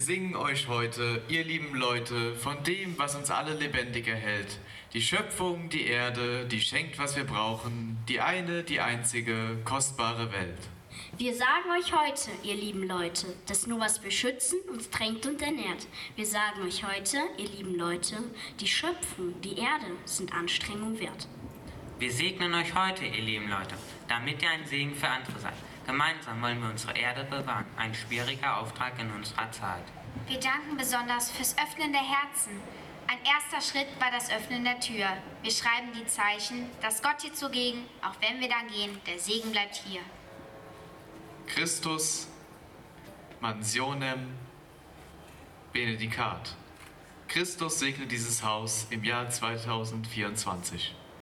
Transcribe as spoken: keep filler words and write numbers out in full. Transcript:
Singen euch heute, ihr lieben Leute, von dem, was uns alle lebendig erhält. Die Schöpfung, die Erde, die schenkt, was wir brauchen, die eine, die einzige, kostbare Welt. Wir sagen euch heute, ihr lieben Leute, dass nur was wir schützen, uns tränkt und ernährt. Wir sagen euch heute, ihr lieben Leute, die Schöpfung, die Erde sind Anstrengung wert. Wir segnen euch heute, ihr lieben Leute, damit ihr ein Segen für andere seid. Gemeinsam wollen wir unsere Erde bewahren, ein schwieriger Auftrag in unserer Zeit. Wir danken besonders fürs Öffnen der Herzen. Ein erster Schritt war das Öffnen der Tür. Wir schreiben die Zeichen, dass Gott hier zugegen, auch wenn wir dann gehen, der Segen bleibt hier. Christus Mansionem Benedicat. Christus segne dieses Haus im Jahr zweitausendvierundzwanzig.